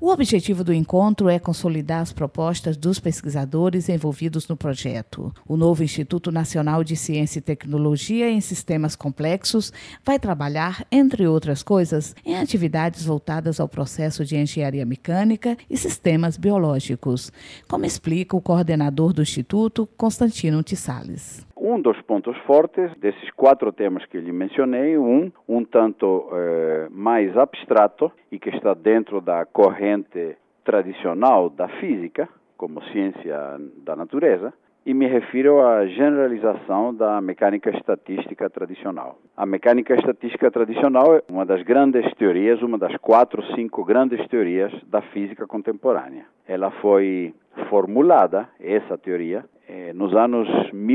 O objetivo do encontro é consolidar as propostas dos pesquisadores envolvidos no projeto. O novo Instituto Nacional de Ciência e Tecnologia em Sistemas Complexos vai trabalhar, entre outras coisas, em atividades voltadas ao processo de engenharia mecânica e sistemas biológicos, como explica o coordenador do Instituto, Constantino Tissales. Um dos pontos fortes desses 4 temas que lhe mencionei, um tanto mais abstrato e que está dentro da corrente tradicional da física, como ciência da natureza, e me refiro à generalização da mecânica estatística tradicional. A mecânica estatística tradicional é uma das grandes teorias, uma das 4 ou 5 grandes teorias da física contemporânea. Ela foi formulada, essa teoria, nos anos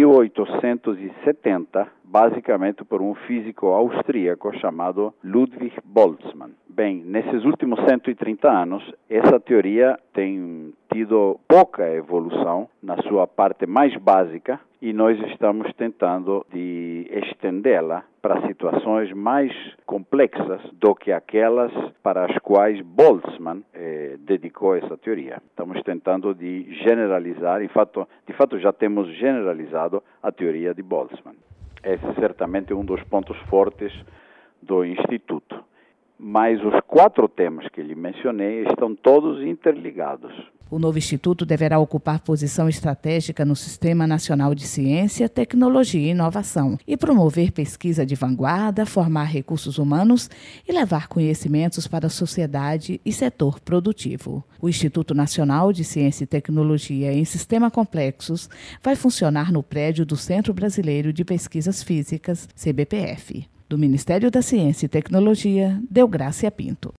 1870, basicamente por um físico austríaco chamado Ludwig Boltzmann. Bem, nesses últimos 130 anos, essa teoria tem tido pouca evolução na sua parte mais básica e nós estamos tentando de estendê-la para situações mais complexas do que aquelas para as quais Boltzmann dedicou essa teoria. Estamos tentando de generalizar, de fato já temos generalizado a teoria de Boltzmann. Esse é certamente um dos pontos fortes do Instituto. Mas os 4 temas que lhe mencionei estão todos interligados. O novo instituto deverá ocupar posição estratégica no Sistema Nacional de Ciência, Tecnologia e Inovação e promover pesquisa de vanguarda, formar recursos humanos e levar conhecimentos para a sociedade e setor produtivo. O Instituto Nacional de Ciência e Tecnologia em Sistemas Complexos vai funcionar no prédio do Centro Brasileiro de Pesquisas Físicas, CBPF. Do Ministério da Ciência e Tecnologia, Deográcia Pinto.